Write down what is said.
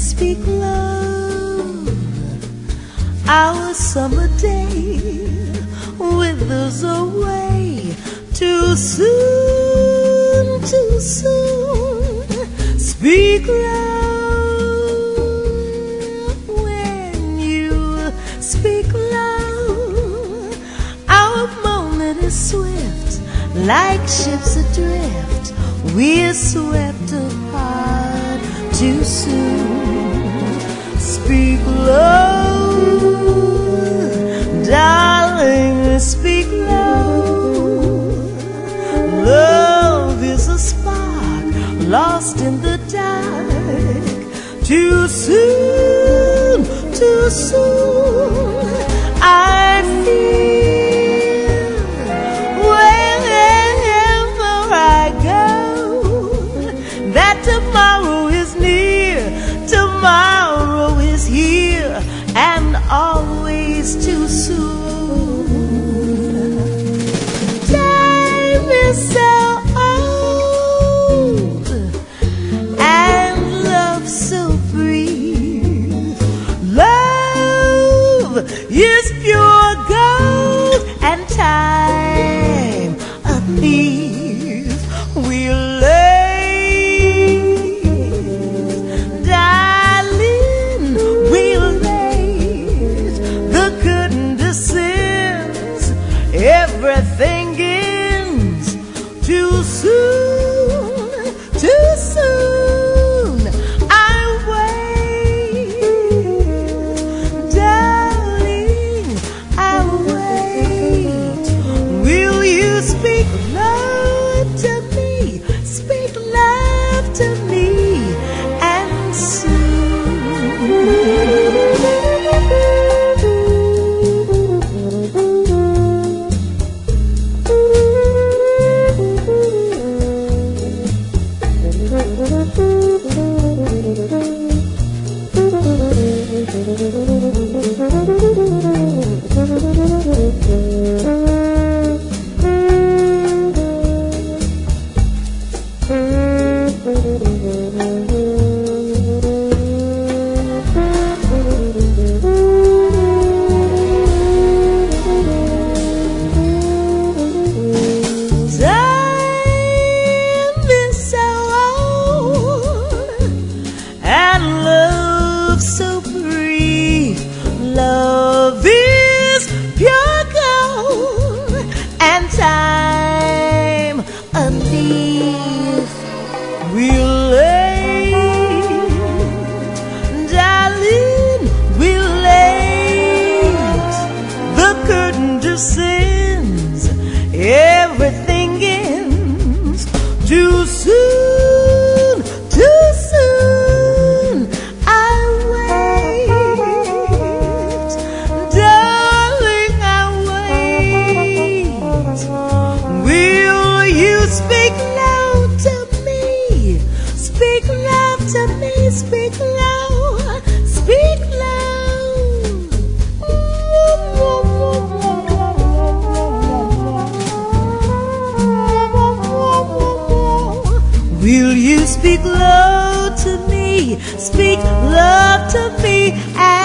speak love. Our summer day withers away too soon, too soon. Speak love when you speak love. Our moment is swift, like ships adrift. We're swept apart too soon. Speak love, darling, speak love. Love is a spark lost in the dark. Too soon, too soon. I feel wherever I go that tomorrow is near, tomorrow is here, and always too soon. Time is so old and love so free. Love is pure gold and time a thief. We'll everything ends too soon, too soon. I wait, darling, I wait. Will you speak love to me? Speak love to me, and so free. Love is pure gold and time a thief. We'll wait, darling, we'll wait. The curtain descends, everything ends too soon, too soon. Speak love to me, speak love to me, speak love, speak love. Will you speak love to me, speak love to me?